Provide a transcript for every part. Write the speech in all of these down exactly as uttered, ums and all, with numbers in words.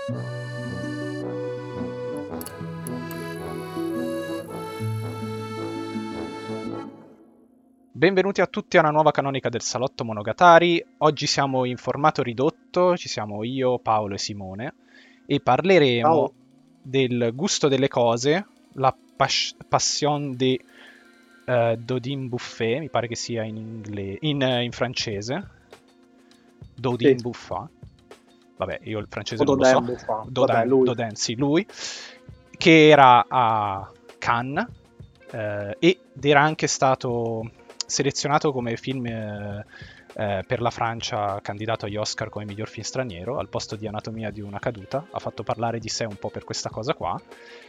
Benvenuti a tutti a una nuova canonica del Salotto Monogatari. Oggi siamo in formato ridotto, ci siamo io, Paolo e Simone e parleremo Ciao. del gusto delle cose, la pas- passion de uh, Dodin Buffet, mi pare che sia in, ingle- in, eh, in francese. Dodin Sì. Buffet. Vabbè, io il francese O non lo so. Dodin Buffet. Dodin, Vabbè, lui. Dodin, sì, lui. Che era a Cannes eh, ed era anche stato selezionato come film eh, eh, per la Francia, candidato agli Oscar come miglior film straniero, al posto di Anatomia di una caduta. Ha fatto parlare di sé un po' per questa cosa qua.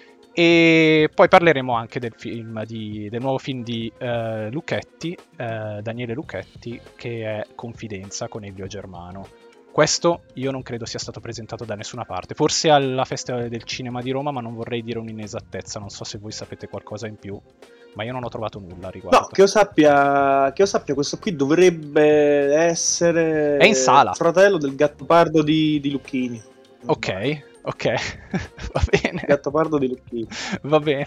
E poi parleremo anche del, film di, del nuovo film di eh, Lucchetti, eh, Daniele Lucchetti, che è Confidenza con Elio Germano. Questo io non credo sia stato presentato da nessuna parte, forse alla Festival del Cinema di Roma, ma non vorrei dire un'inesattezza, non so se voi sapete qualcosa in più, ma io non ho trovato nulla a riguardo. No, che io sappia, che io sappia questo qui dovrebbe essere È in sala. fratello del Gattopardo di, di Lucchini. Ok, ok, va bene. Gattopardo di Lucchini. Va bene.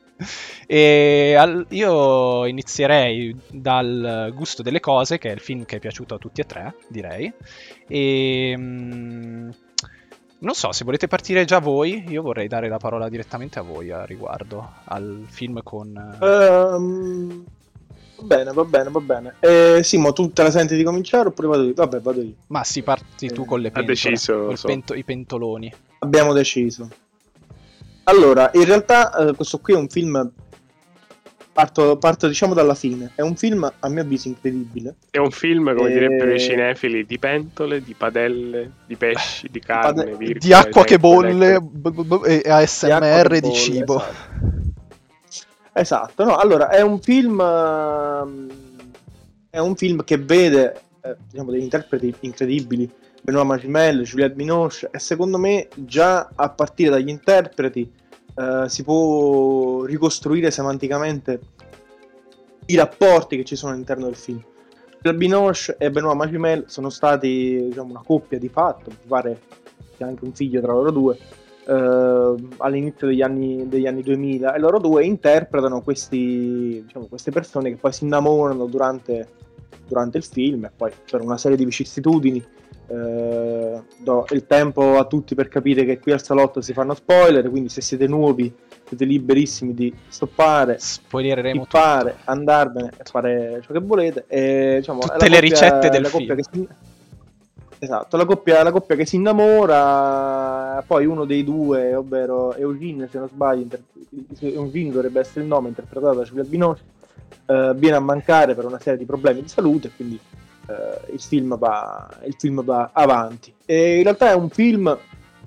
E al- io inizierei dal Gusto delle cose, che è il film che è piaciuto a tutti e tre, direi. E mm, non so, se volete partire già voi, io vorrei dare la parola direttamente a voi a riguardo al film con... Ehm, va bene, va bene, va bene. Eh, Simo, tu te la senti di cominciare oppure vado io? Vabbè, vado io. Ma sì, parti tu con le Ha pentole, deciso, col so. pento- i pentoloni. Abbiamo deciso. Allora, in realtà eh, questo qui è un film... Parto, parto diciamo dalla fine. È un film, a mio avviso, incredibile. È un film, come Eh, direbbero i cinefili, di pentole, di padelle, di pesci, di carne, pade- virgola, Di acqua che virgola, bolle ecco. b- b- b- e A S Di M acqua R che di bolle, cibo. esatto. Esatto, no, allora è un film ehm, è un film che vede eh, diciamo degli interpreti incredibili, Benoît Magimel, Juliette Binoche, e secondo me già a partire dagli interpreti eh, si può ricostruire semanticamente i rapporti che ci sono all'interno del film. Juliette Binoche e Benoît Magimel sono stati, diciamo, una coppia di fatto, mi pare che anche un figlio tra loro due. Uh, all'inizio degli anni, degli anni duemila, e loro due interpretano questi, diciamo, queste persone che poi si innamorano durante, durante il film, e poi per una serie di vicissitudini uh, do il tempo a tutti per capire che qui al salotto si fanno spoiler, quindi se siete nuovi siete liberissimi di stoppare, Spoilereremo skippare, tutto. andarvene e fare ciò che volete, e, diciamo, Tutte è la le coppia, ricette del la coppia film. che si... Esatto, la coppia, la coppia che si innamora, poi uno dei due, ovvero Eugene, se non sbaglio, inter- Eugene dovrebbe essere il nome, interpretato da Juliette Binoche, eh, viene a mancare per una serie di problemi di salute, quindi eh, il, film va, il film va avanti. E in realtà è un film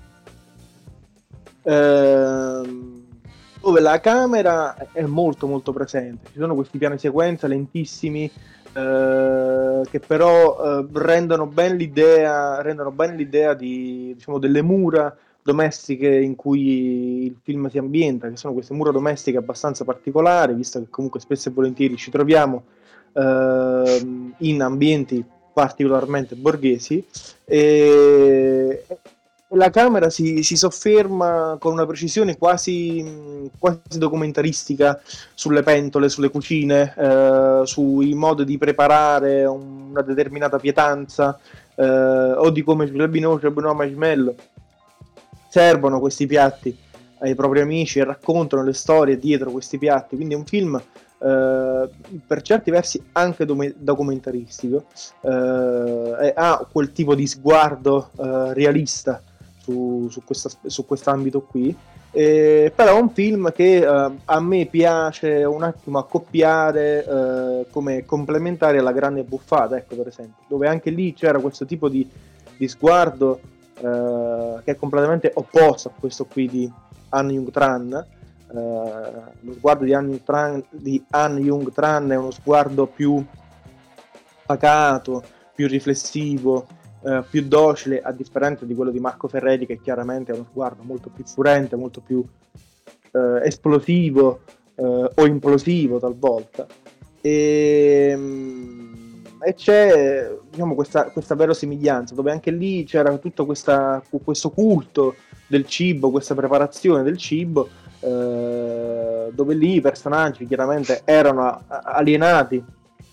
ehm, dove la camera è molto molto presente, ci sono questi piani sequenza lentissimi, Uh, che però uh, rendono ben l'idea rendono bene l'idea di, diciamo, delle mura domestiche in cui il film si ambienta, che sono queste mura domestiche abbastanza particolari, visto che comunque spesso e volentieri ci troviamo uh, in ambienti particolarmente borghesi, e la camera si, si sofferma con una precisione quasi, quasi documentaristica sulle pentole, sulle cucine, eh, sui modi di preparare una determinata pietanza, eh, o di come Juliette Binoche e Benoît Magimel servono questi piatti ai propri amici e raccontano le storie dietro questi piatti. Quindi è un film eh, per certi versi anche dom- documentaristico, eh, e ha quel tipo di sguardo eh, realista su, su, questa, su quest'ambito qui. Eh, però è un film che eh, a me piace un attimo accoppiare eh, come complementare alla Grande Buffata, ecco, per esempio, dove anche lì c'era questo tipo di, di sguardo eh, che è completamente opposto a questo qui di Han Jung-tran. Eh, lo sguardo di Han Jung-tran, di Han Jung-tran è uno sguardo più pacato, più riflessivo, Uh, più docile, a differenza di quello di Marco Ferreri, che chiaramente ha uno sguardo molto più furente, molto più uh, esplosivo uh, o implosivo talvolta, e, um, e c'è, diciamo, questa, questa verosimiglianza, dove anche lì c'era tutto questa, questo culto del cibo, questa preparazione del cibo, eh, dove lì i personaggi chiaramente erano alienati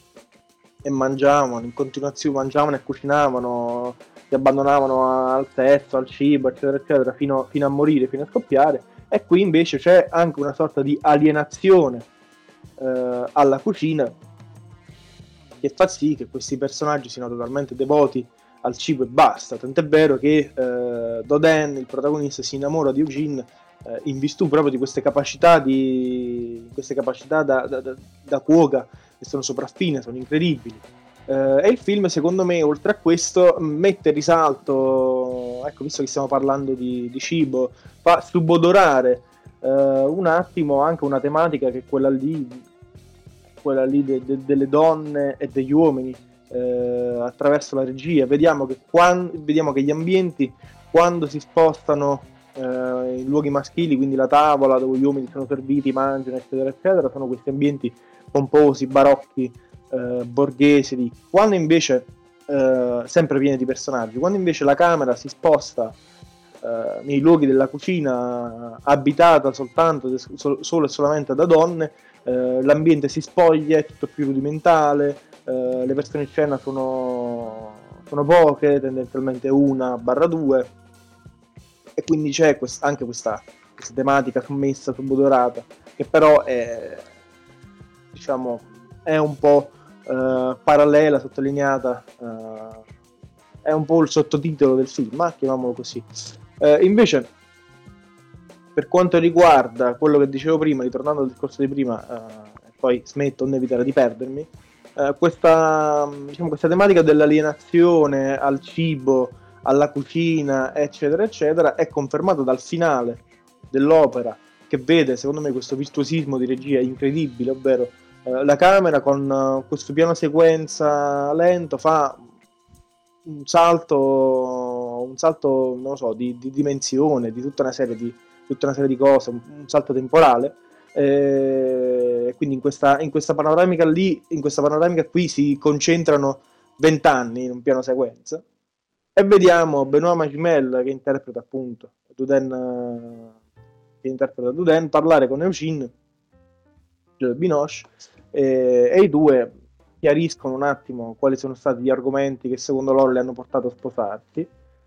e mangiavano in continuazione, mangiavano e cucinavano, si abbandonavano al sesso, al cibo, eccetera, eccetera, fino, fino a morire, fino a scoppiare. E qui invece c'è anche una sorta di alienazione eh, alla cucina, che fa sì che questi personaggi siano totalmente devoti al cibo e basta. Tant'è vero che eh, Dodin, il protagonista, si innamora di Eugene eh, in virtù proprio di queste capacità di queste capacità da, da, da, da cuoca, che sono sopraffine, sono incredibili. Eh, e il film, secondo me, oltre a questo, mette in risalto, ecco, visto che stiamo parlando di, di cibo, fa subodorare eh, un attimo anche una tematica che è quella lì, quella lì de, de, delle donne e degli uomini eh, attraverso la regia. Vediamo che, quando, vediamo che gli ambienti, quando si spostano eh, in luoghi maschili, quindi la tavola dove gli uomini sono serviti, mangiano, eccetera, eccetera, sono questi ambienti pomposi, barocchi, eh, borghesi lì. Quando invece, eh, sempre pieni di personaggi, quando invece la camera si sposta eh, nei luoghi della cucina abitata soltanto, sol- solo e solamente da donne, eh, l'ambiente si spoglia, è tutto più rudimentale, eh, le persone in scena sono, sono poche, tendenzialmente una barra due, e quindi c'è quest- anche questa, questa tematica sommessa, subodorata, che però è, diciamo, è un po' eh, parallela, sottolineata, eh, è un po' il sottotitolo del film, ma chiamiamolo così. Eh, invece, per quanto riguarda quello che dicevo prima, ritornando al discorso di prima, eh, e poi smetto, non evitare di perdermi, eh, questa, diciamo, questa tematica dell'alienazione al cibo, alla cucina, eccetera, eccetera, è confermata dal finale dell'opera, che vede, secondo me, questo virtuosismo di regia incredibile, ovvero eh, la camera con uh, questo piano sequenza lento fa un salto, un salto, non lo so, di, di dimensione, di tutta una serie di, tutta una serie di cose, un, un salto temporale. E quindi in questa, in questa panoramica lì, in questa panoramica qui si concentrano vent'anni in un piano sequenza, e vediamo Benoît Magimel, che interpreta appunto Duden, che interpreta Duden, parlare con Eugene Binoche, e, e i due chiariscono un attimo quali sono stati gli argomenti che secondo loro le hanno portato a sposarsi.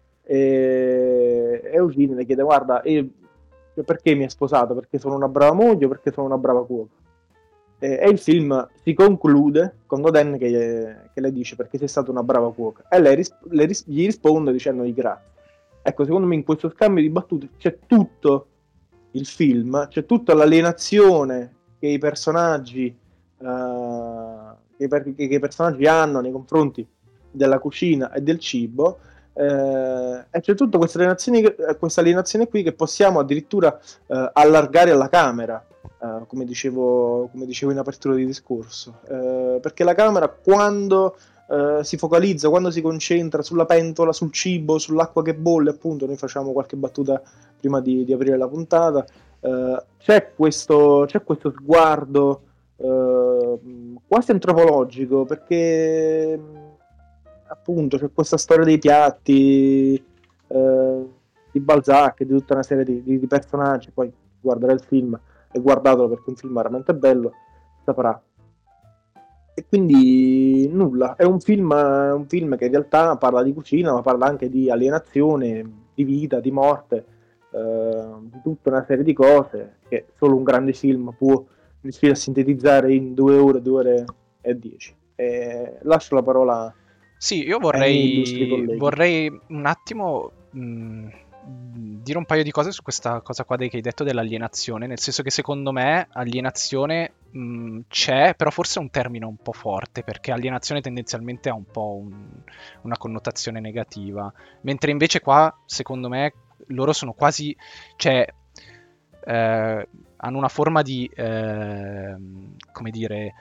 E Eugene le chiede: guarda, io, perché mi hai sposato? Perché sono una brava moglie o perché sono una brava cuoca? E, e il film si conclude con Dodin che, che le dice: perché sei stata una brava cuoca. E lei ris- le ris- gli risponde dicendogli grazie. Ecco, secondo me in questo scambio di battute c'è tutto il film, c'è tutta l'alienazione che i personaggi uh, che, per- che i personaggi hanno nei confronti della cucina e del cibo, eh, e c'è tutta questa alienazione, questa alienazione qui, che possiamo addirittura uh, allargare alla camera, uh, come dicevo, come dicevo in apertura di discorso, uh, perché la camera, quando Uh, si focalizza, quando si concentra sulla pentola, sul cibo, sull'acqua che bolle, appunto, noi facciamo qualche battuta prima di, di aprire la puntata, uh, c'è, questo, c'è questo sguardo uh, quasi antropologico, perché appunto c'è questa storia dei piatti, uh, di Balzac, di tutta una serie di, di, di personaggi. Poi guarderà il film e guardatelo, perché è un film veramente bello, saprà. E quindi nulla, è un film, un film che in realtà parla di cucina, ma parla anche di alienazione, di vita, di morte, eh, di tutta una serie di cose che solo un grande film può riuscire a sintetizzare in due ore, due ore e dieci. E lascio la parola Sì, io ai miei illustri vorrei, colleghi. vorrei un attimo mh, dire un paio di cose su questa cosa qua che hai detto dell'alienazione, nel senso che secondo me alienazione mh, c'è, però forse è un termine un po' forte, perché alienazione tendenzialmente ha un po' un- una connotazione negativa, mentre invece qua, secondo me, loro sono quasi, cioè, eh, hanno una forma di, ehm, come dire,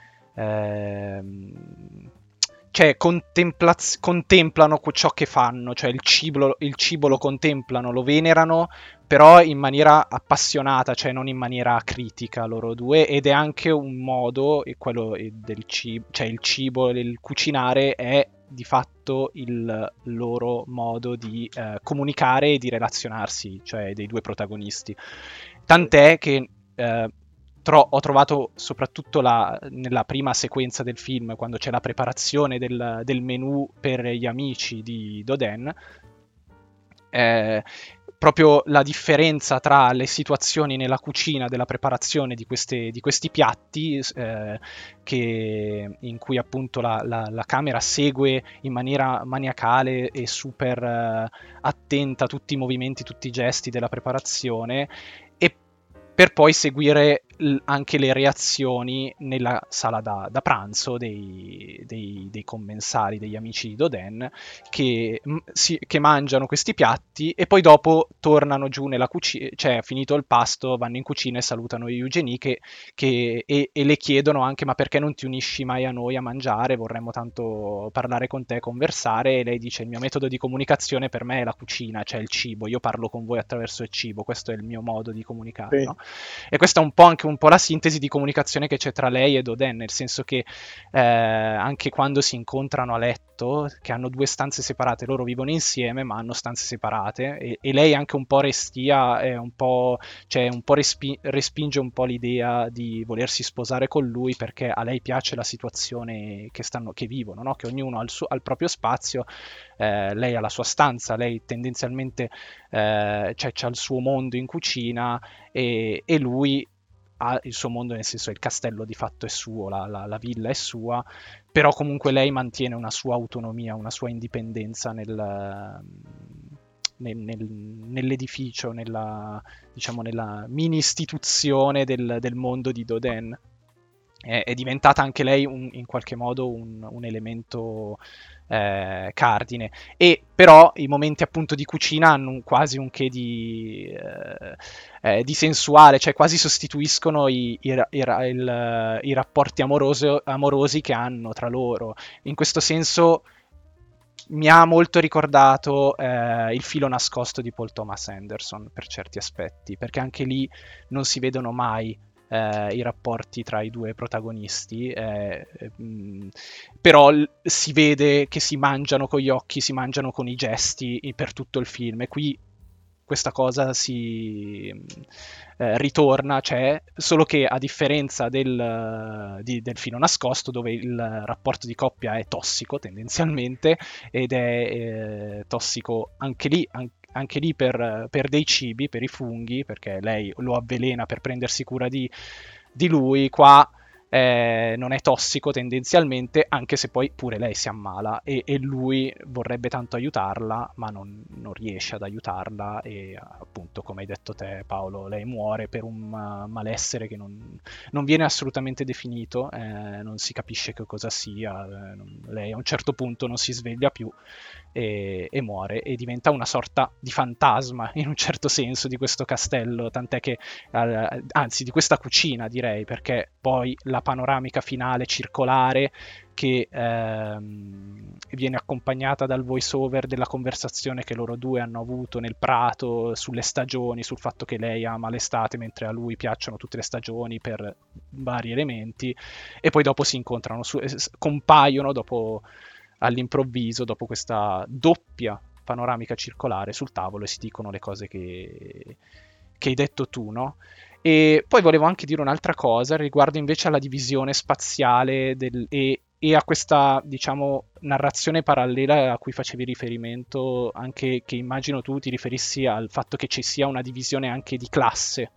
ehm, cioè contemplaz- contemplano que- ciò che fanno, cioè il cibo, il cibo lo contemplano, lo venerano, però in maniera appassionata, cioè non in maniera critica, loro due, ed è anche un modo, e quello è del cibo, cioè il cibo, il cucinare è di fatto il loro modo di eh, comunicare e di relazionarsi, cioè dei due protagonisti. Tant'è che eh, tro- ho trovato soprattutto la, nella prima sequenza del film, quando c'è la preparazione del, del menù per gli amici di Doden, eh, proprio la differenza tra le situazioni nella cucina della preparazione di, queste, di questi piatti, eh, che, in cui appunto la, la, la camera segue in maniera maniacale e super eh, attenta a tutti i movimenti, tutti i gesti della preparazione, e per poi seguire l- anche le reazioni nella sala da, da pranzo dei, dei, dei commensali, degli amici di Doden, che, m- si- che mangiano questi piatti e poi dopo tornano giù nella cucina, cioè finito il pasto vanno in cucina e salutano Eugenie che, che- e, e le chiedono anche: ma perché non ti unisci mai a noi a mangiare, vorremmo tanto parlare con te, conversare. E lei dice: il mio metodo di comunicazione per me è la cucina, cioè il cibo, io parlo con voi attraverso il cibo, questo è il mio modo di comunicare, Sì. no? E questa è un po' anche un po' la sintesi di comunicazione che c'è tra lei e Doden, nel senso che eh, anche quando si incontrano a letto, che hanno due stanze separate, loro vivono insieme ma hanno stanze separate, e, e lei anche un po' restia, è un po', cioè un po' respi- respinge un po' l'idea di volersi sposare con lui, perché a lei piace la situazione che, stanno, che vivono, no? Che ognuno ha il, suo, ha il proprio spazio, eh, lei ha la sua stanza, lei tendenzialmente eh, cioè, c'ha il suo mondo in cucina, e, e lui ha il suo mondo, nel senso il castello di fatto è suo, la, la, la villa è sua, però comunque lei mantiene una sua autonomia, una sua indipendenza nel, nel, nel, nell'edificio, nella, diciamo, nella mini istituzione del, del mondo di Doden. È, è diventata anche lei un, in qualche modo un, un elemento eh, cardine, e però i momenti appunto di cucina hanno un, quasi un che di, eh, eh, di sensuale, cioè quasi sostituiscono i, i, i, il, i rapporti amoroso, amorosi che hanno tra loro. In questo senso mi ha molto ricordato eh, Il filo nascosto di Paul Thomas Anderson per certi aspetti, perché anche lì non si vedono mai eh, i rapporti tra i due protagonisti, eh, mh, però l- si vede che si mangiano con gli occhi, si mangiano con i gesti per tutto il film, e qui questa cosa si eh, ritorna, c'è, solo che a differenza del, di, del filo nascosto, dove il rapporto di coppia è tossico tendenzialmente, ed è eh, tossico anche lì, anche anche lì per, per dei cibi, per i funghi, perché lei lo avvelena per prendersi cura di, di lui. Qua eh, non è tossico tendenzialmente, anche se poi pure lei si ammala, e, e lui vorrebbe tanto aiutarla, ma non, non riesce ad aiutarla, e appunto, come hai detto te Paolo, lei muore per un uh, malessere che non, non viene assolutamente definito, eh, non si capisce che cosa sia, eh, non, lei a un certo punto non si sveglia più, e, e muore, e diventa una sorta di fantasma in un certo senso di questo castello, tant'è che eh, anzi di questa cucina direi, perché poi la panoramica finale circolare che ehm, viene accompagnata dal voice over della conversazione che loro due hanno avuto nel prato sulle stagioni, sul fatto che lei ama l'estate mentre a lui piacciono tutte le stagioni per vari elementi, e poi dopo si incontrano, su, compaiono dopo, all'improvviso, dopo questa doppia panoramica circolare sul tavolo, e si dicono le cose che, che hai detto tu, no? E poi volevo anche dire un'altra cosa riguardo invece alla divisione spaziale del, e, e a questa, diciamo, narrazione parallela a cui facevi riferimento, anche che immagino tu ti riferissi al fatto che ci sia una divisione anche di classe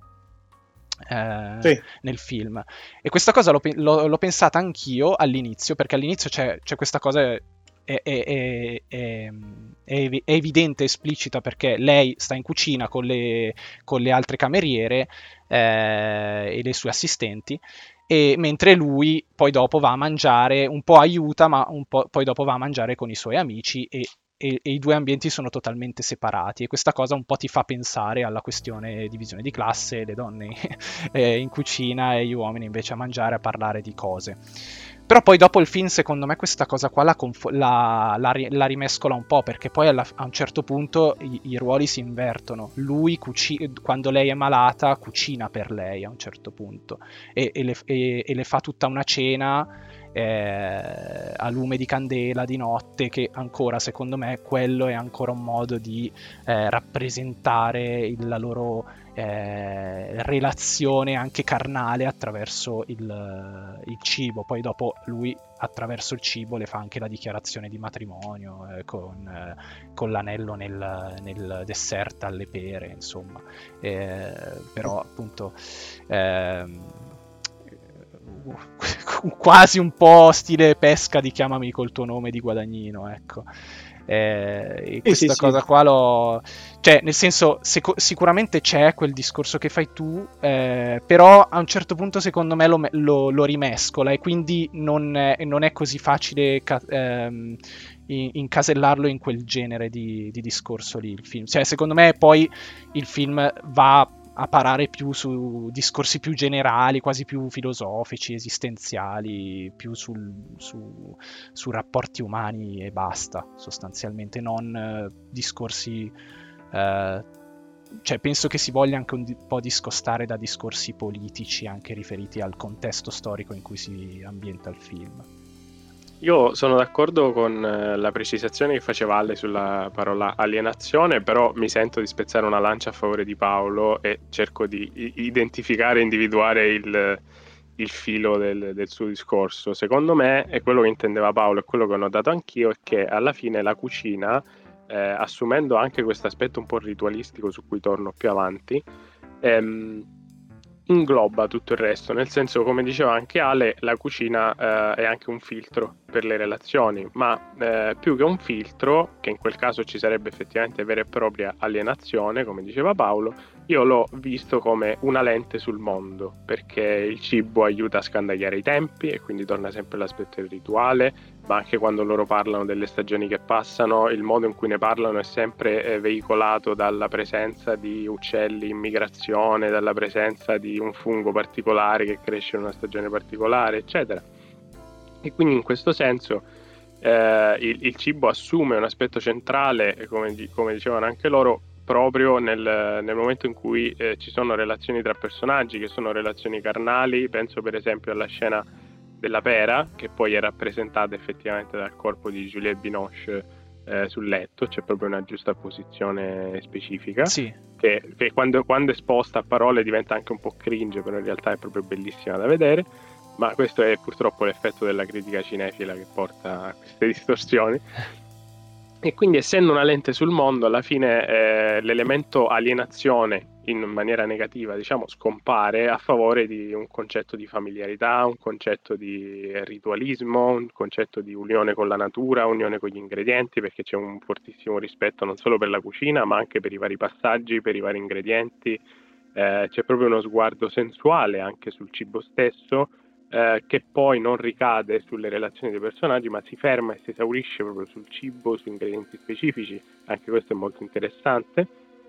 eh, Sì. nel film. E questa cosa l'ho, l'ho, l'ho pensata anch'io all'inizio, perché all'inizio c'è, c'è questa cosa... È, è, è, è, è evidente, esplicita, perché lei sta in cucina con le, con le altre cameriere eh, e le sue assistenti, e mentre lui poi dopo va a mangiare, un po' aiuta, ma un po' poi dopo va a mangiare con i suoi amici, e, e, e i due ambienti sono totalmente separati, e questa cosa un po' ti fa pensare alla questione divisione di classe, le donne eh, in cucina e gli uomini invece a mangiare, a parlare di cose. Però poi dopo il film, secondo me, questa cosa qua la, conf- la, la, la rimescola un po', perché poi alla, a un certo punto i, i ruoli si invertono. Lui, cuci- quando lei è malata, cucina per lei a un certo punto, e, e, le, e, e le fa tutta una cena, eh, a lume di candela di notte, che ancora secondo me quello è ancora un modo di eh, rappresentare il, la loro eh, relazione anche carnale attraverso il, il cibo. Poi dopo lui attraverso il cibo le fa anche la dichiarazione di matrimonio eh, con, eh, con l'anello nel, nel dessert alle pere, insomma. Eh, però appunto ehm, quasi un po' stile pesca di chiamami col tuo nome di Guadagnino, ecco. Eh, e questa sì, cosa sì. qua lo... cioè nel senso sic- sicuramente c'è quel discorso che fai tu, eh, però a un certo punto secondo me lo, lo, lo rimescola e quindi non è, non è così facile ca- ehm, incasellarlo in quel genere di, di discorso lì il film. Cioè secondo me poi il film va a parare più su discorsi più generali, quasi più filosofici, esistenziali, più sul, su, su rapporti umani e basta, sostanzialmente, non eh, discorsi... Eh, cioè penso che si voglia anche un di- po' discostare da discorsi politici anche riferiti al contesto storico in cui si ambienta il film. Io sono d'accordo con eh, la precisazione che faceva Ale sulla parola alienazione, però mi sento di spezzare una lancia a favore di Paolo e cerco di i- identificare e individuare il, il filo del, del suo discorso. Secondo me, è quello che intendeva Paolo e quello che ho notato anch'io, è che alla fine la cucina, eh, assumendo anche questo aspetto un po' ritualistico su cui torno più avanti, ehm, ingloba tutto il resto, nel senso, come diceva anche Ale, la cucina eh, è anche un filtro per le relazioni, ma eh, più che un filtro, che in quel caso ci sarebbe effettivamente vera e propria alienazione, come diceva Paolo, io l'ho visto come una lente sul mondo, perché il cibo aiuta a scandagliare i tempi e quindi torna sempre l'aspetto del rituale, ma anche quando loro parlano delle stagioni che passano, il modo in cui ne parlano è sempre eh, veicolato dalla presenza di uccelli in migrazione, dalla presenza di un fungo particolare che cresce in una stagione particolare, eccetera. E quindi in questo senso eh, il, il cibo assume un aspetto centrale, come, come dicevano anche loro, proprio nel, nel momento in cui eh, ci sono relazioni tra personaggi, che sono relazioni carnali. Penso per esempio alla scena della pera, che poi è rappresentata effettivamente dal corpo di Juliette Binoche eh, sul letto, c'è proprio una giusta posizione specifica, Sì. che, che quando, quando esposta a parole diventa anche un po' cringe, però in realtà è proprio bellissima da vedere. Ma questo è purtroppo l'effetto della critica cinefila che porta a queste distorsioni. E quindi, essendo una lente sul mondo, alla fine eh, l'elemento alienazione in maniera negativa, diciamo, scompare a favore di un concetto di familiarità, un concetto di ritualismo, un concetto di unione con la natura, unione con gli ingredienti, perché c'è un fortissimo rispetto non solo per la cucina, ma anche per i vari passaggi, per i vari ingredienti. Eh, c'è proprio uno sguardo sensuale anche sul cibo stesso, Eh, che poi non ricade sulle relazioni dei personaggi, ma si ferma e si esaurisce proprio sul cibo, su ingredienti specifici. Anche questo è molto interessante.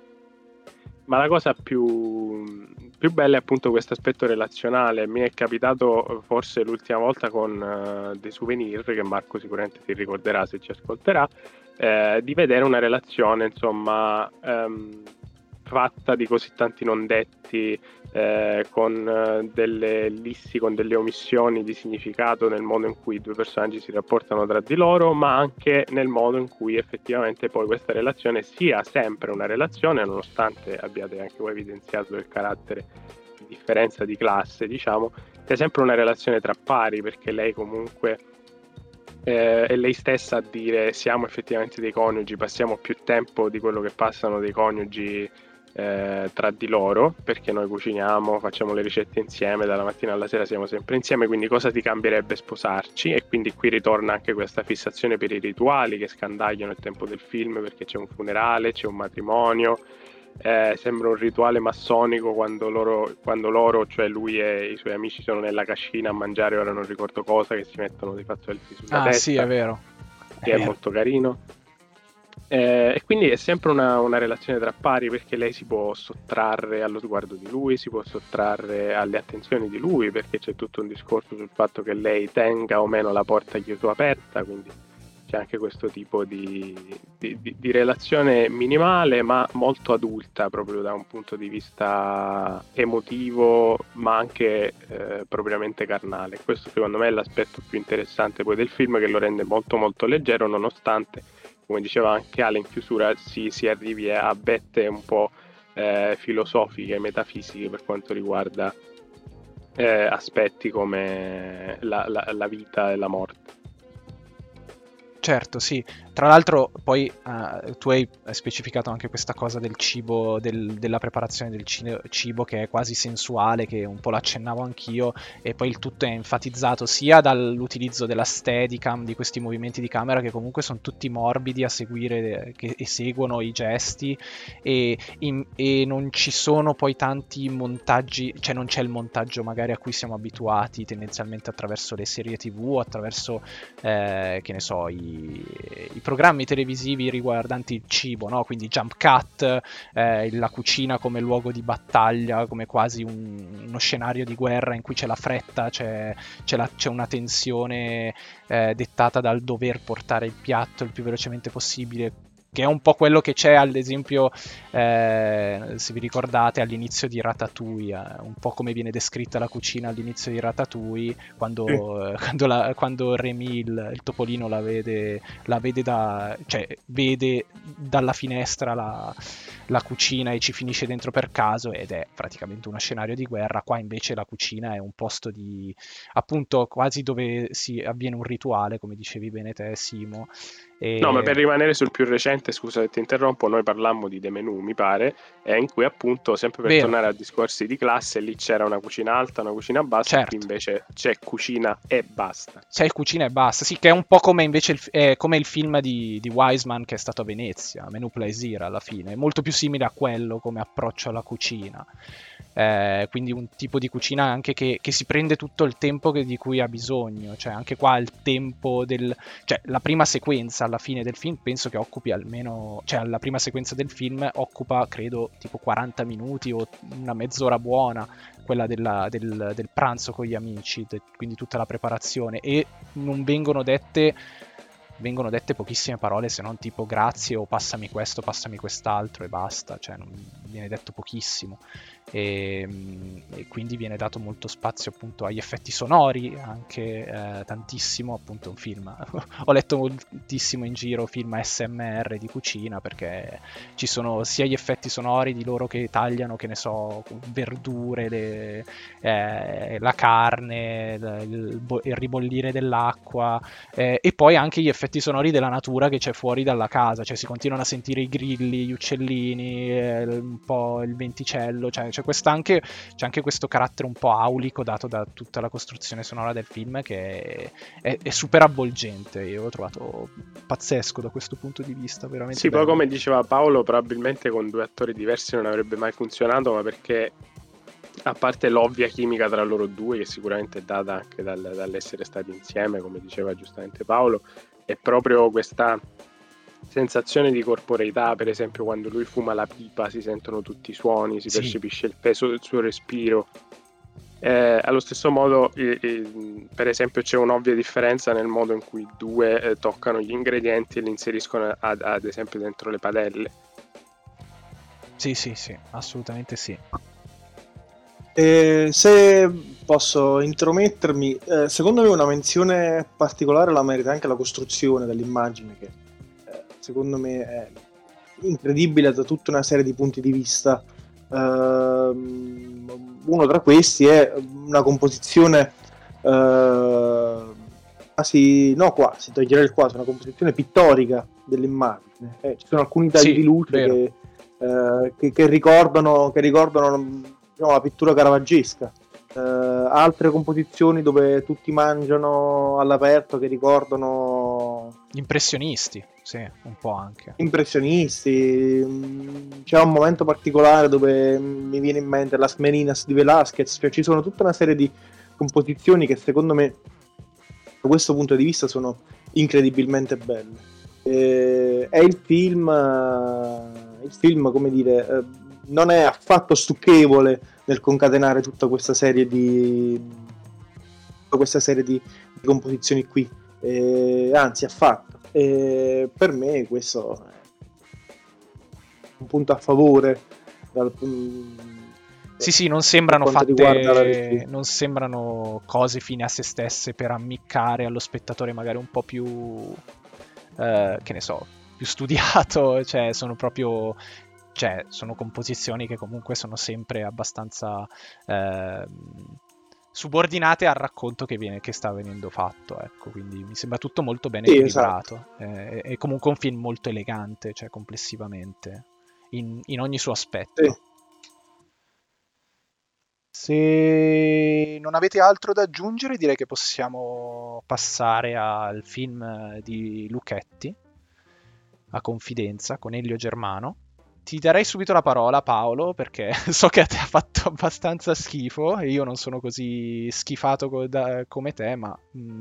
Ma la cosa più, più bella è appunto questo aspetto relazionale. Mi è capitato forse l'ultima volta con uh, dei souvenir, che Marco sicuramente si ricorderà se ci ascolterà, eh, di vedere una relazione, insomma, um, fatta di così tanti non detti, eh, con eh, delle ellissi, con delle omissioni di significato nel modo in cui i due personaggi si rapportano tra di loro, ma anche nel modo in cui effettivamente poi questa relazione sia sempre una relazione, nonostante abbiate anche voi evidenziato il carattere di differenza di classe, diciamo, sia sempre una relazione tra pari, perché lei comunque eh, è lei stessa a dire siamo effettivamente dei coniugi, passiamo più tempo di quello che passano dei coniugi Eh, tra di loro, perché noi cuciniamo, facciamo le ricette insieme, dalla mattina alla sera siamo sempre insieme, quindi cosa ti cambierebbe sposarci? E quindi qui ritorna anche questa fissazione per i rituali che scandagliano il tempo del film, perché c'è un funerale, c'è un matrimonio, eh, sembra un rituale massonico quando loro, quando loro, cioè lui e i suoi amici, sono nella cascina a mangiare, ora non ricordo cosa, che si mettono dei fazzoletti sulla ah, testa. sì, è vero. Che è, è molto carino. Eh, e quindi è sempre una, una relazione tra pari, perché lei si può sottrarre allo sguardo di lui, si può sottrarre alle attenzioni di lui, perché c'è tutto un discorso sul fatto che lei tenga o meno la porta chiusa o aperta, quindi c'è anche questo tipo di, di, di, di relazione minimale ma molto adulta, proprio da un punto di vista emotivo ma anche eh, propriamente carnale. Questo secondo me è l'aspetto più interessante poi del film, che lo rende molto molto leggero, nonostante, come diceva anche Ale in chiusura, si, si arrivi a vette un po' eh, filosofiche, metafisiche per quanto riguarda eh, aspetti come la, la, la vita e la morte. Certo, sì. Tra l'altro poi uh, tu hai specificato anche questa cosa del cibo, del, della preparazione del cibo che è quasi sensuale, che un po' l'accennavo anch'io, e poi il tutto è enfatizzato sia dall'utilizzo della steadicam, di questi movimenti di camera che comunque sono tutti morbidi a seguire, che eseguono i gesti, e, in, e non ci sono poi tanti montaggi, cioè non c'è il montaggio magari a cui siamo abituati tendenzialmente attraverso le serie tv, attraverso, eh, che ne so, i i programmi televisivi riguardanti il cibo, no? Quindi Jump Cut, eh, la cucina come luogo di battaglia, come quasi un, uno scenario di guerra in cui c'è la fretta, c'è, c'è, la, c'è una tensione eh, dettata dal dover portare il piatto il più velocemente possibile, che è un po' quello che c'è ad esempio, eh, se vi ricordate, all'inizio di Ratatouille, eh, un po' come viene descritta la cucina all'inizio di Ratatouille, quando, eh. eh, quando, la, quando Remy, il, il topolino, la vede, la vede, da, cioè, vede dalla finestra la, la cucina e ci finisce dentro per caso, ed è praticamente uno scenario di guerra. Qua invece la cucina è un posto di, appunto, quasi dove si avviene un rituale, come dicevi bene te, Simo. E... No, ma per rimanere sul più recente, scusa se ti interrompo, noi parlammo di The Menu, mi pare, e in cui appunto, sempre per Vero. tornare a discorsi di classe, lì c'era una cucina alta, una cucina bassa, certo. Qui invece c'è cucina e basta. C'è cucina e basta, sì, che è un po' come invece il, eh, come il film di, di Wiseman che è stato a Venezia, Menu Plaisir alla fine, è molto più simile a quello come approccio alla cucina. Eh, quindi un tipo di cucina anche che, che si prende tutto il tempo che, di cui ha bisogno, cioè anche qua il tempo del, cioè la prima sequenza alla fine del film penso che occupi almeno, cioè la prima sequenza del film occupa credo tipo quaranta minuti o una mezz'ora buona, quella della, del, del pranzo con gli amici, de, quindi tutta la preparazione, e non vengono dette vengono dette pochissime parole, se non tipo grazie o passami questo, passami quest'altro e basta, cioè non viene detto pochissimo. E, e quindi viene dato molto spazio appunto agli effetti sonori, anche eh, tantissimo, appunto un film ho letto moltissimo in giro film A S M R di cucina, perché ci sono sia gli effetti sonori di loro che tagliano, che ne so, verdure, le, eh, la carne, il, il ribollire dell'acqua, eh, e poi anche gli effetti sonori della natura che c'è fuori dalla casa, cioè si continuano a sentire i grilli, gli uccellini, eh, un po' il venticello, cioè c'è questa anche, c'è anche questo carattere un po' aulico dato da tutta la costruzione sonora del film, che è, è, è super avvolgente. Io l'ho trovato pazzesco da questo punto di vista, veramente sì, bello. Poi come diceva Paolo, probabilmente con due attori diversi non avrebbe mai funzionato, ma perché, a parte l'ovvia chimica tra loro due, che sicuramente è data anche dal, dall'essere stati insieme, come diceva giustamente Paolo, è proprio questa sensazione di corporeità. Per esempio quando lui fuma la pipa si sentono tutti i suoni, si sì. percepisce il peso del suo respiro. Eh, allo stesso modo, eh, eh, per esempio, c'è un'ovvia differenza nel modo in cui i due eh, toccano gli ingredienti e li inseriscono ad, ad esempio dentro le padelle. Sì, sì, sì, assolutamente sì. E se posso intromettermi, eh, secondo me una menzione particolare la merita anche la costruzione dell'immagine, che eh, secondo me è incredibile da tutta una serie di punti di vista. Uh, uno tra questi è una composizione uh, quasi, no quasi, toglierei il quasi, una composizione pittorica dell'immagine. Eh, ci sono alcuni tagli sì, di luce che, uh, che, che ricordano, che ricordano diciamo, la pittura caravaggesca. Uh, altre composizioni dove tutti mangiano all'aperto che ricordano gli impressionisti, sì, un po' anche impressionisti. C'è un momento particolare dove mi viene in mente Las Meninas di Velázquez, cioè ci sono tutta una serie di composizioni che secondo me da questo punto di vista sono incredibilmente belle. E, è il film il film come dire non è affatto stucchevole nel concatenare tutta questa serie di tutta questa serie di, di composizioni qui, e, anzi affatto E per me questo è un punto a favore dal, sì sì, non sembrano fatte, non sembrano cose fine a se stesse per ammiccare allo spettatore magari un po' più eh, che ne so, più studiato, cioè sono proprio, cioè sono composizioni che comunque sono sempre abbastanza eh, subordinate al racconto che, viene, che sta venendo fatto, ecco, quindi mi sembra tutto molto ben sì, equilibrato, esatto. eh, è comunque un film molto elegante, cioè complessivamente, in, in ogni suo aspetto. Sì. Se non avete altro da aggiungere, direi che possiamo passare al film di Lucchetti, A Confidenza, con Elio Germano. Ti darei subito la parola, Paolo, perché so che a te ha fatto abbastanza schifo e io non sono così schifato co- da- come te, ma mh,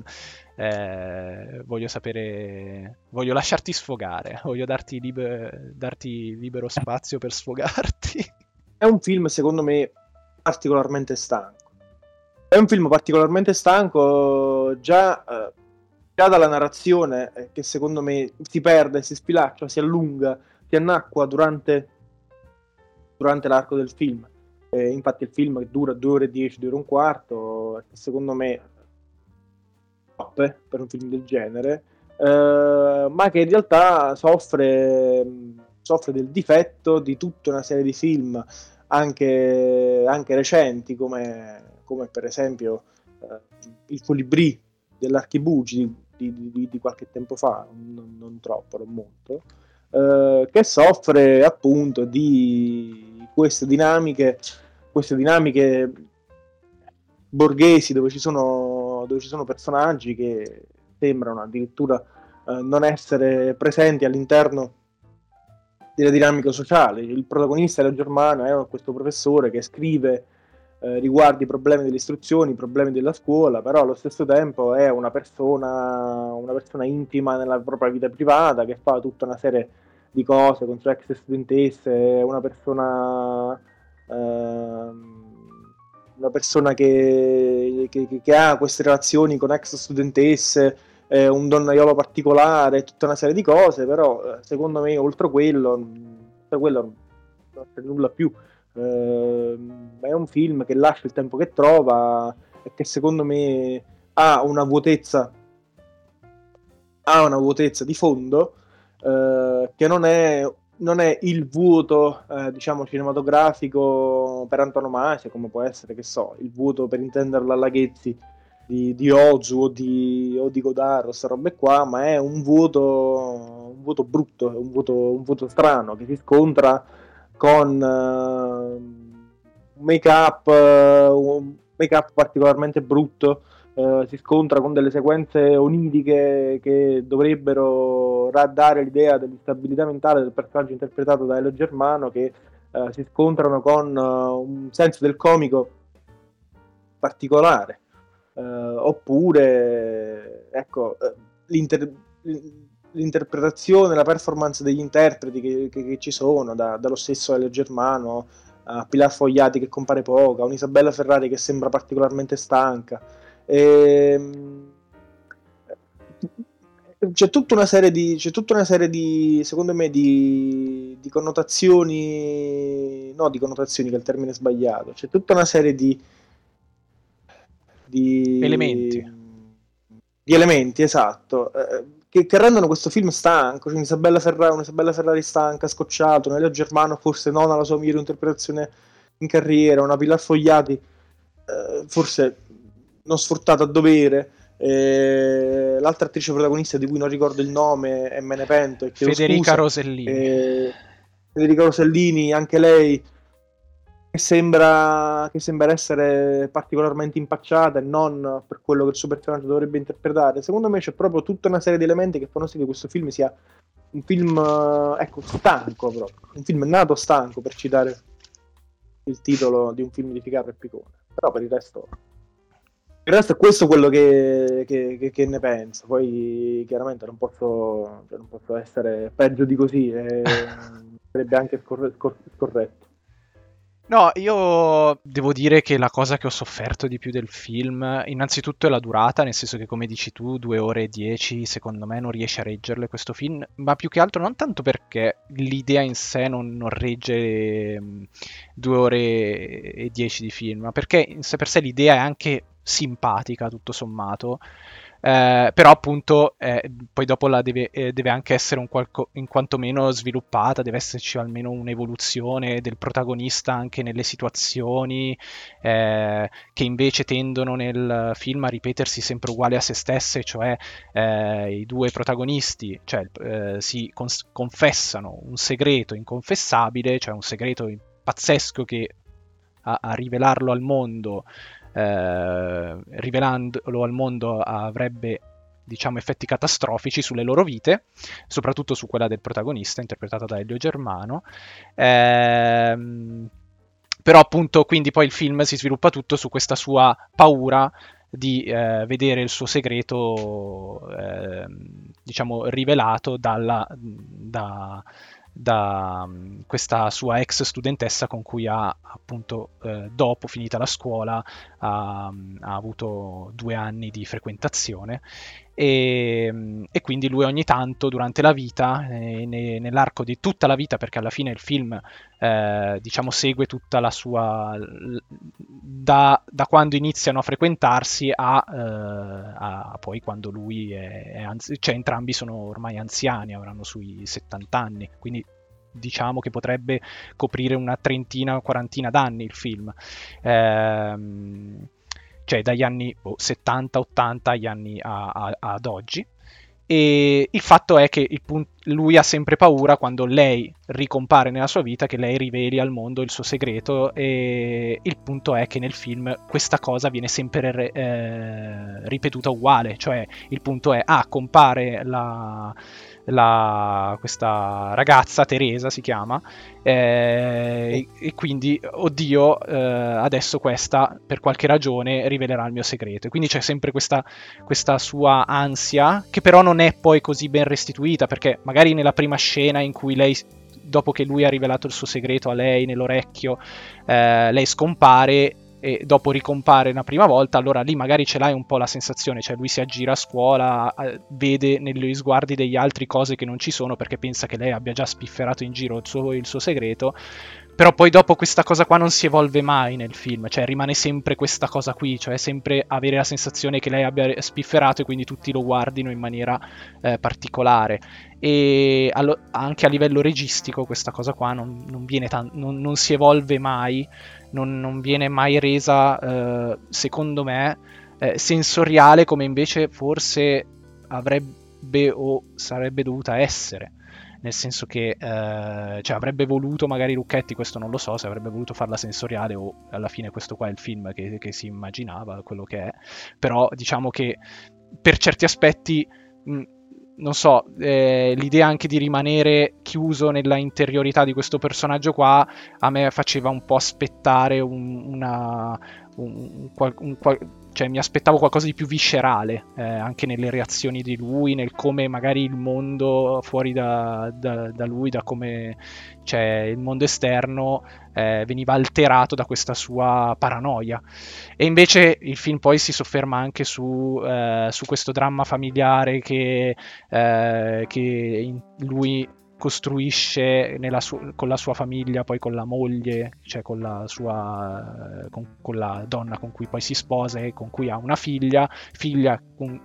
eh, voglio sapere, voglio lasciarti sfogare, voglio darti, libe- darti libero spazio per sfogarti. È un film, secondo me, particolarmente stanco. È un film particolarmente stanco già, eh, già dalla narrazione, eh, che secondo me si perde, si spilaccia, si allunga, si annacqua durante, durante l'arco del film. Eh, infatti il film che dura due ore e dieci, due ore e un quarto, secondo me top per un film del genere, eh, ma che in realtà soffre, soffre del difetto di tutta una serie di film anche, anche recenti, come, come per esempio eh, Il Colibrì dell'Archibugi di, di, di, di qualche tempo fa, non, non troppo, non molto, eh, che soffre appunto di queste dinamiche, queste dinamiche borghesi dove ci sono, dove ci sono personaggi che sembrano addirittura eh, non essere presenti all'interno delle dinamiche sociali. Il protagonista della Germana è questo professore che scrive eh, riguardo i problemi dell'istruzione, i problemi della scuola, però allo stesso tempo è una persona, una persona intima nella propria vita privata che fa tutta una serie di cose con sue ex studentesse, una persona ehm, una persona che, che, che ha queste relazioni con ex studentesse, eh, un donnaiolo particolare, tutta una serie di cose, però secondo me oltre quello, oltre quello non c'è nulla più. Eh, è un film che lascia il tempo che trova e che secondo me ha una vuotezza ha una vuotezza di fondo eh, che non è, non è il vuoto eh, diciamo cinematografico per antonomasia, come può essere, che so, il vuoto, per intenderlo alla Ghezzi, di, di Ozu o di, o di Godard, queste robe qua, ma è un vuoto un vuoto brutto, un vuoto, un vuoto strano che si scontra con uh, un make-up uh, un make-up particolarmente brutto. Uh, si scontra con delle sequenze oniriche che dovrebbero dare l'idea dell'instabilità mentale del personaggio interpretato da Elio Germano, che uh, si scontrano con uh, un senso del comico particolare. Uh, oppure, ecco, l'inter- l'interpretazione, la performance degli interpreti che, che, che ci sono, da, dallo stesso Elio Germano a Pilar Fogliati che compare poco, a un'Isabella Ferrari che sembra particolarmente stanca. E, c'è tutta una serie di c'è tutta una serie di secondo me di, di connotazioni no di connotazioni che è il termine sbagliato, c'è tutta una serie di di elementi di elementi esatto eh, che, che rendono questo film stanco. C'è un'Isabella Ferrari, un'Isabella Ferrari stanca, scocciato, un Elio Germano forse non alla sua migliore interpretazione in carriera, una Pilar Fogliati eh, forse non sfruttato a dovere. Eh, l'altra attrice protagonista di cui non ricordo il nome e me ne pento e chiedo Federica scusa, Rosellini. eh, Federica Rosellini, anche lei che sembra, che sembra essere particolarmente impacciata e non per quello che il suo personaggio dovrebbe interpretare. Secondo me c'è proprio tutta una serie di elementi che fanno sì che questo film sia un film ecco stanco, proprio un film nato stanco, per citare il titolo di un film di Ficarra e Picone. Però per il resto il resto è questo quello che, che, che, che ne penso. Poi chiaramente non posso, cioè non posso essere peggio di così, eh, sarebbe anche scor- scor- scorretto. No, io devo dire che la cosa che ho sofferto di più del film, innanzitutto è la durata, nel senso che come dici tu, due ore e dieci, secondo me non riesce a reggerle questo film, ma più che altro non tanto perché l'idea in sé non, non regge mh, due ore e dieci di film, ma perché in sé per sé l'idea è anche simpatica, tutto sommato. Eh, però appunto eh, poi dopo la deve, eh, deve anche essere un qualco, in quanto meno sviluppata, deve esserci almeno un'evoluzione del protagonista anche nelle situazioni eh, che invece tendono nel film a ripetersi sempre uguali a se stesse, cioè eh, i due protagonisti cioè, eh, si cons- confessano un segreto inconfessabile, cioè un segreto pazzesco che a, a rivelarlo al mondo eh, rivelandolo al mondo avrebbe diciamo effetti catastrofici sulle loro vite, soprattutto su quella del protagonista interpretata da Elio Germano. Ehm, però appunto quindi poi il film si sviluppa tutto su questa sua paura di eh, vedere il suo segreto eh, diciamo rivelato dalla, da, da questa sua ex studentessa con cui ha appunto eh, dopo finita la scuola ha, ha avuto due anni di frequentazione e, e quindi lui ogni tanto durante la vita eh, ne, nell'arco di tutta la vita, perché alla fine il film eh, diciamo segue tutta la sua da, da quando iniziano a frequentarsi a, eh, a poi quando lui è, è anzi, cioè entrambi sono ormai anziani, avranno sui settanta anni, quindi diciamo che potrebbe coprire una trentina o quarantina d'anni il film. Ehm, cioè dagli anni oh, settanta ottanta agli anni a, a, ad oggi. E il fatto è che il pun- lui ha sempre paura quando lei ricompare nella sua vita che lei riveli al mondo il suo segreto, e il punto è che nel film questa cosa viene sempre eh, ripetuta uguale, cioè il punto è ah compare la, la, questa ragazza Teresa si chiama eh, e, e quindi oddio eh, adesso questa per qualche ragione rivelerà il mio segreto, e quindi c'è sempre questa, questa sua ansia che però non è poi così ben restituita, perché magari nella prima scena in cui lei dopo che lui ha rivelato il suo segreto a lei nell'orecchio eh, lei scompare e dopo ricompare una prima volta, allora lì magari ce l'hai un po' la sensazione, cioè lui si aggira a scuola, vede negli sguardi degli altri cose che non ci sono perché pensa che lei abbia già spifferato in giro il suo, il suo segreto, però poi dopo questa cosa qua non si evolve mai nel film, cioè rimane sempre questa cosa qui, cioè sempre avere la sensazione che lei abbia spifferato e quindi tutti lo guardino in maniera eh, particolare. E allo- anche a livello registico questa cosa qua non, non, viene tan- non, non si evolve mai, non, non viene mai resa, eh, secondo me, eh, sensoriale come invece forse avrebbe o sarebbe dovuta essere. Nel senso che eh, cioè avrebbe voluto magari Lucchetti, questo non lo so, se avrebbe voluto farla sensoriale o alla fine questo qua è il film che, che si immaginava, quello che è. Però diciamo che per certi aspetti... Mh, non so, eh, l'idea anche di rimanere chiuso nella interiorità di questo personaggio qua a me faceva un po' aspettare un, una, un, un, un, un, cioè mi aspettavo qualcosa di più viscerale eh, anche nelle reazioni di lui, nel come magari il mondo fuori da, da, da lui, da come cioè, il mondo esterno eh, veniva alterato da questa sua paranoia. E invece il film poi si sofferma anche su, eh, su questo dramma familiare che, eh, che lui costruisce nella su- con la sua famiglia, poi con la moglie, cioè con la sua con, con la donna con cui poi si sposa e con cui ha una figlia, figlia con,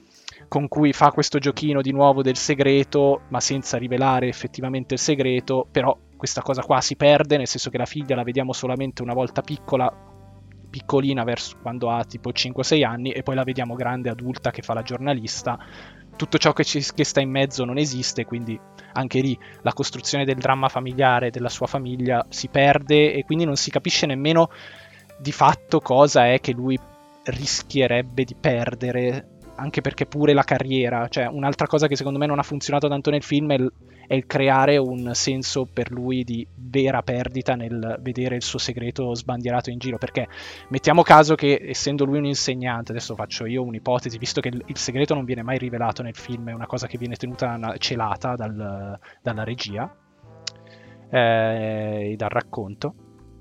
con cui fa questo giochino di nuovo del segreto, ma senza rivelare effettivamente il segreto, però questa cosa qua si perde, nel senso che la figlia la vediamo solamente una volta piccola, piccolina verso quando ha tipo cinque sei anni, e poi la vediamo grande adulta che fa la giornalista. Tutto ciò che, ci, che sta in mezzo non esiste, quindi anche lì la costruzione del dramma familiare della sua famiglia si perde e quindi non si capisce nemmeno di fatto cosa è che lui rischierebbe di perdere, anche perché pure la carriera, cioè un'altra cosa che secondo me non ha funzionato tanto nel film è il, è il creare un senso per lui di vera perdita nel vedere il suo segreto sbandierato in giro, perché mettiamo caso che essendo lui un insegnante, adesso faccio io un'ipotesi, visto che il, il segreto non viene mai rivelato nel film, è una cosa che viene tenuta celata dal, dalla regia eh, e dal racconto,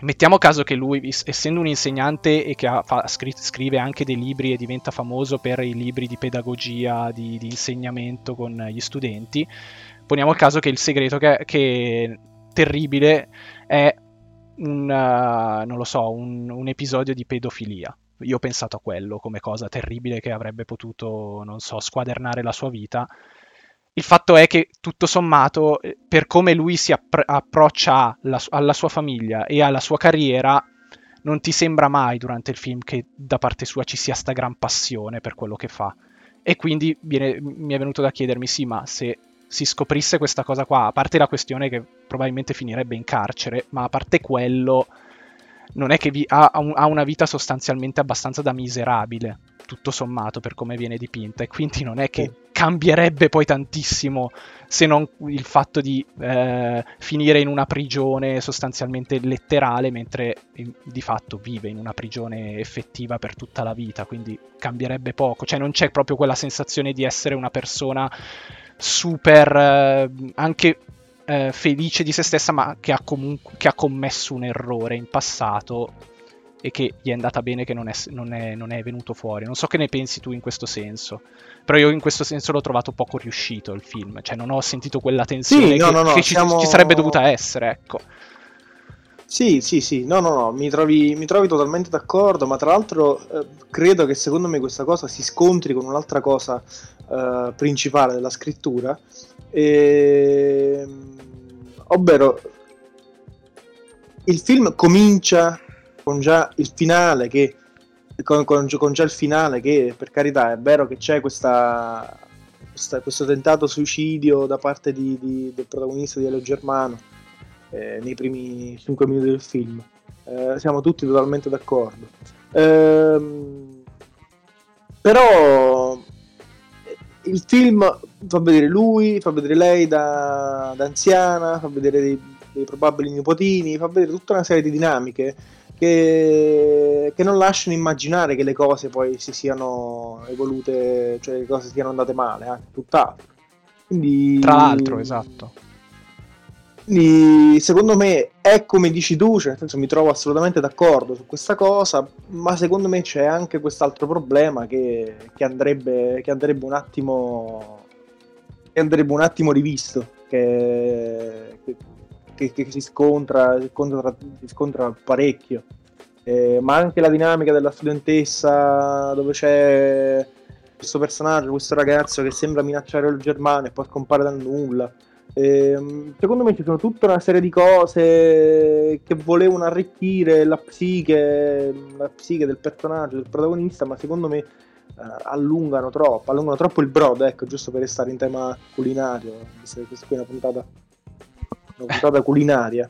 mettiamo caso che lui, essendo un insegnante e che ha, fa, scri- scrive anche dei libri e diventa famoso per i libri di pedagogia, di, di insegnamento con gli studenti, poniamo il caso che il segreto che, che terribile è un, uh, non lo so, un, un episodio di pedofilia. Io ho pensato a quello come cosa terribile che avrebbe potuto, non so, squadernare la sua vita. Il fatto è che, tutto sommato, per come lui si appro- approccia alla, alla sua famiglia e alla sua carriera, non ti sembra mai durante il film che da parte sua ci sia sta gran passione per quello che fa. E quindi viene, mi è venuto da chiedermi, sì, ma se si scoprisse questa cosa qua, a parte la questione che probabilmente finirebbe in carcere, ma a parte quello, non è che vi, ha, ha una vita sostanzialmente abbastanza da miserabile, tutto sommato, per come viene dipinta, e quindi non è che cambierebbe poi tantissimo, se non il fatto di eh, finire in una prigione sostanzialmente letterale, mentre in, di fatto vive in una prigione effettiva per tutta la vita, quindi cambierebbe poco, cioè non c'è proprio quella sensazione di essere una persona super eh, anche eh, felice di se stessa, ma che ha comunque che ha commesso un errore in passato e che gli è andata bene, che non è, non, è, non è venuto fuori. Non so che ne pensi tu in questo senso, però io in questo senso l'ho trovato poco riuscito il film, cioè non ho sentito quella tensione sì, no, che, no, no, che siamo... ci, ci sarebbe dovuta essere, ecco. Sì, sì, sì, no, no, no, mi trovi, mi trovi totalmente d'accordo, ma tra l'altro eh, credo che secondo me questa cosa si scontri con un'altra cosa eh, principale della scrittura, e... ovvero il film comincia con già il finale che con, con, con già il finale che, per carità, è vero che c'è questa, questa questo tentato suicidio da parte di, di, del protagonista di Elio Germano eh, nei primi cinque minuti del film, eh, siamo tutti totalmente d'accordo, ehm, però il film fa vedere lui, fa vedere lei da, da anziana, fa vedere dei, dei probabili nipotini, fa vedere tutta una serie di dinamiche che, che non lasciano immaginare che le cose poi si siano evolute, cioè le cose siano andate male, anche tutt'altro. Quindi, tra l'altro, esatto. Quindi secondo me è come dici tu, cioè nel senso mi trovo assolutamente d'accordo su questa cosa, ma secondo me c'è anche quest'altro problema che, che andrebbe che andrebbe un attimo che andrebbe un attimo rivisto, che, che, che, che si scontra si scontra, si scontra parecchio, eh, ma anche la dinamica della studentessa, dove c'è questo personaggio, questo ragazzo che sembra minacciare il Germano e poi scompare dal nulla. Eh, secondo me ci sono tutta una serie di cose che volevano arricchire la psiche, la psiche del personaggio, del protagonista, ma secondo me eh, allungano troppo, allungano troppo il brodo, ecco, giusto per restare in tema culinario, questa qui è una puntata, una puntata culinaria.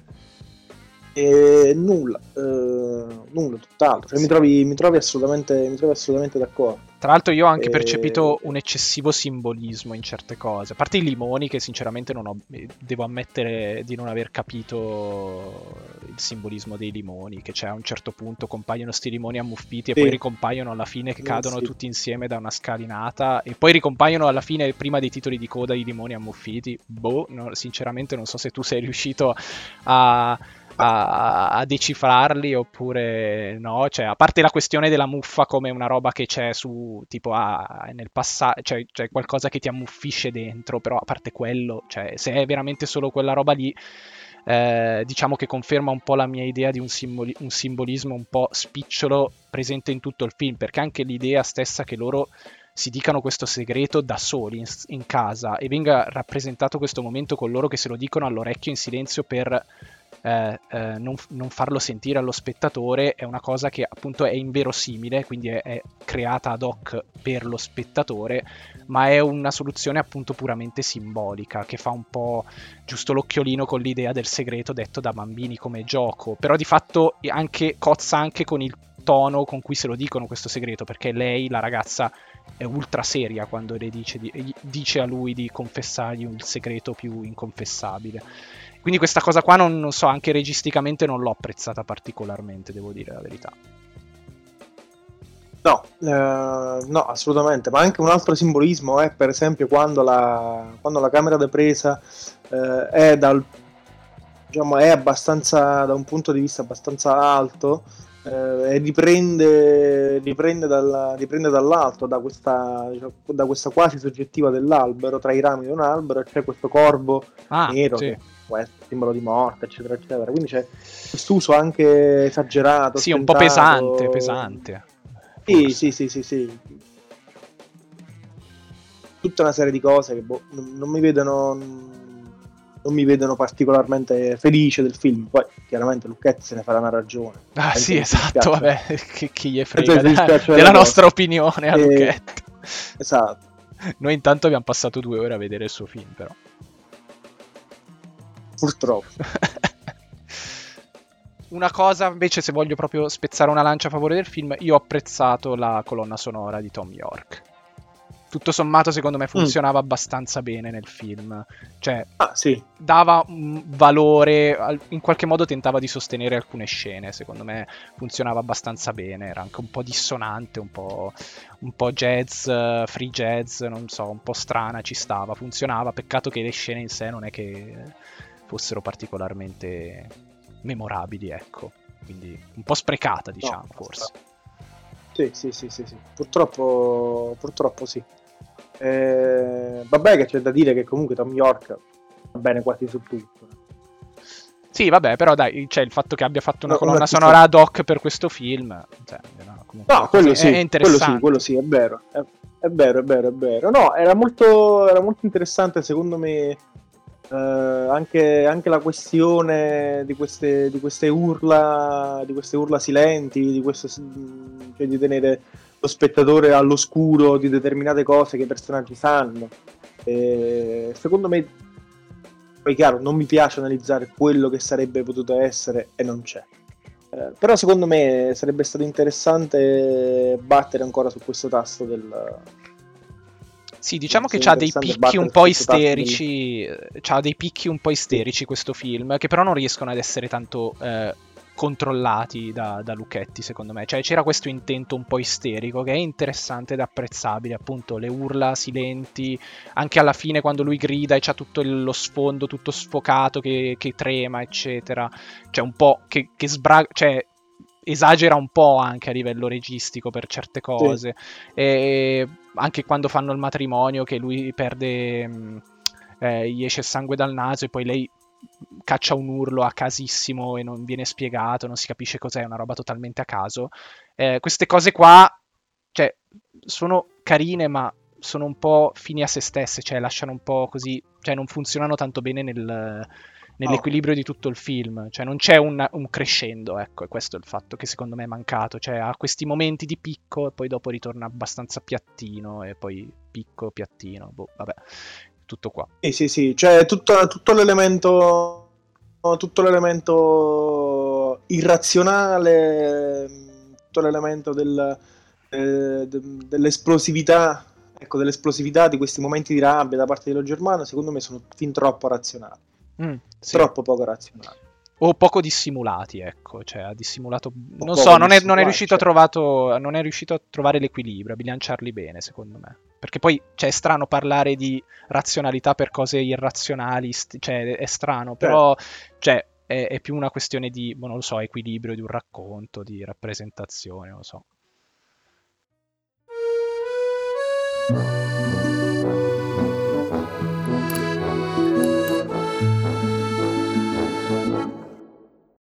E nulla, eh, nulla, tutt'altro, cioè, mi, trovi, mi, trovi assolutamente, mi trovi assolutamente d'accordo. Tra l'altro io ho anche e... percepito un eccessivo simbolismo in certe cose, a parte i limoni, che sinceramente non ho, devo ammettere di non aver capito il simbolismo dei limoni, che c'è a un certo punto compaiono sti limoni ammuffiti e sì. Poi ricompaiono alla fine che cadono sì. tutti insieme da una scalinata e poi ricompaiono alla fine prima dei titoli di coda i limoni ammuffiti. Boh, no, sinceramente non so se tu sei riuscito a... A, a decifrarli oppure no, cioè a parte la questione della muffa come una roba che c'è su tipo ah, nel passato, cioè c'è qualcosa che ti ammuffisce dentro, però a parte quello, cioè se è veramente solo quella roba lì, eh, diciamo che conferma un po' la mia idea di un, simboli- un simbolismo un po' spicciolo presente in tutto il film, perché anche l'idea stessa che loro si dicano questo segreto da soli in, in casa e venga rappresentato questo momento con loro che se lo dicono all'orecchio in silenzio per Eh, eh, non, non farlo sentire allo spettatore, è una cosa che appunto è inverosimile, quindi è, è creata ad hoc per lo spettatore, ma è una soluzione appunto puramente simbolica che fa un po' giusto l'occhiolino con l'idea del segreto detto da bambini come gioco, però di fatto anche, cozza anche con il tono con cui se lo dicono questo segreto, perché lei, la ragazza, è ultra seria quando le dice, di, dice a lui di confessargli il segreto più inconfessabile. Quindi questa cosa qua non, non so, anche registicamente non l'ho apprezzata particolarmente, devo dire la verità. No, eh, no, assolutamente, ma anche un altro simbolismo è per esempio quando la, quando la camera da presa eh, è dal diciamo, è abbastanza, da un punto di vista abbastanza alto, eh, e riprende, riprende, dalla, riprende dall'alto, da questa, diciamo, da questa quasi soggettiva dell'albero, tra i rami di un albero, e c'è questo corvo Ah, nero sì. che può essere simbolo di morte, eccetera, eccetera. Quindi c'è questo uso anche esagerato, Sì, un po' ostentato. pesante, pesante. Sì, forse. sì, sì, sì, sì. Tutta una serie di cose che boh, non, non mi vedono non mi vedono particolarmente felice del film. Poi chiaramente Lucchetti se ne farà una ragione. Ah, Penso sì, che si esatto, dispiaccia. vabbè, che chi gli Penso frega che si della, dispiaccia della della nostra cosa. opinione a E- Lucchetti. Esatto. Noi intanto abbiamo passato due ore a vedere il suo film, però. Purtroppo. Una cosa, invece, se voglio proprio spezzare una lancia a favore del film, io ho apprezzato la colonna sonora di Tom York. Tutto sommato, secondo me, funzionava mm. abbastanza bene nel film. Cioè, ah, sì. dava un valore, in qualche modo tentava di sostenere alcune scene. Secondo me funzionava abbastanza bene. Era anche un po' dissonante, un po', un po' jazz, free jazz, non so, un po' strana, ci stava, funzionava. Peccato che le scene in sé non è che fossero particolarmente memorabili, ecco. Quindi un po' sprecata, diciamo, no, forse. Sì, sì, sì, sì, sì. Purtroppo, purtroppo sì. Eh, vabbè, che c'è da dire che comunque Tom York va bene quasi su tutto. Sì, vabbè, però dai, c'è il fatto che abbia fatto una no, colonna una sonora ad hoc per questo film. Cioè, no, no quello sì, è interessante. Quello sì, quello sì, è vero. È, è vero, è vero, è vero. No, era molto, era molto interessante, secondo me, eh, anche, anche la questione di queste, di queste urla, di queste urla silenti, di questo, cioè di tenere lo spettatore all'oscuro di determinate cose che i personaggi sanno. E secondo me, poi chiaro, non mi piace analizzare quello che sarebbe potuto essere e non c'è. Eh, però secondo me sarebbe stato interessante battere ancora su questo tasto del... Sì, diciamo che c'ha dei picchi un po' isterici, del... c'ha dei picchi un po' isterici sì. questo film, che però non riescono ad essere tanto... Eh... controllati da, da Lucchetti, secondo me. Cioè c'era questo intento un po' isterico che è interessante ed apprezzabile, appunto le urla silenti, anche alla fine quando lui grida e c'ha tutto il, lo sfondo tutto sfocato che, che trema, eccetera. Cioè un po' che, che sbra... cioè esagera un po' anche a livello registico per certe cose. Sì. E anche quando fanno il matrimonio che lui perde... Eh, gli esce sangue dal naso e poi lei caccia un urlo a casissimo e non viene spiegato, non si capisce cos'è, è una roba totalmente a caso. Eh, queste cose qua, cioè, sono carine, ma sono un po' fini a se stesse, cioè lasciano un po' così, cioè non funzionano tanto bene nel, nell'equilibrio oh. di tutto il film, cioè non c'è un, un crescendo, ecco, e questo è il fatto che secondo me è mancato, cioè ha questi momenti di picco e poi dopo ritorna abbastanza piattino e poi picco, piattino, boh, vabbè. Tutto qua. Sì, sì, sì, cioè tutto, tutto l'elemento tutto l'elemento irrazionale, tutto l'elemento del, eh, de, dell'esplosività, ecco, dell'esplosività di questi momenti di rabbia da parte dello Germano, secondo me sono fin troppo razionali. Mm, sì. Troppo poco razionali. O poco dissimulati, ecco, cioè ha dissimulato, o non so, non è, non è riuscito cioè. a trovato, non è riuscito a trovare l'equilibrio, a bilanciarli bene, secondo me. Perché poi, cioè, è strano parlare di razionalità per cose irrazionali, st- cioè, è strano, però, certo. cioè, è, è più una questione di, boh, non lo so, equilibrio di un racconto, di rappresentazione, non lo so.